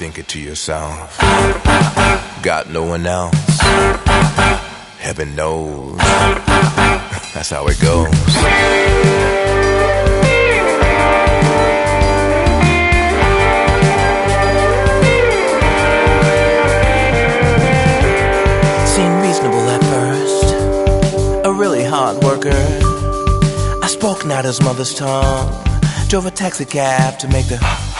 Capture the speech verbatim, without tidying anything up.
thinking to yourself, got no one else, heaven knows, that's how it goes. Seemed reasonable at first, a really hard worker. I spoke not his mother's tongue, drove a taxi cab to make the